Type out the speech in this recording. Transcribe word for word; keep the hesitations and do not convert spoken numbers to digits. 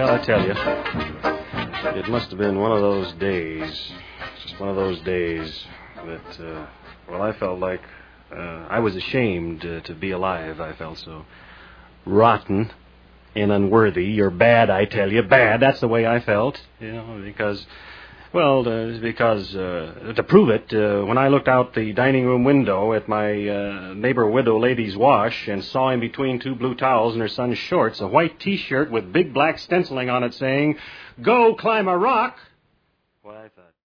Well, I tell you, it must have been one of those days, just one of those days that, uh, well, I felt like uh, I was ashamed uh, to be alive. I felt so rotten and unworthy. You're bad, I tell you, bad. That's the way I felt, you know, because... Well, uh, because uh, to prove it, uh, when I looked out the dining room window at my uh, neighbor widow lady's wash and saw in between two blue towels and her son's shorts a white T-shirt with big black stenciling on it saying, "Go climb a rock," well, I thought...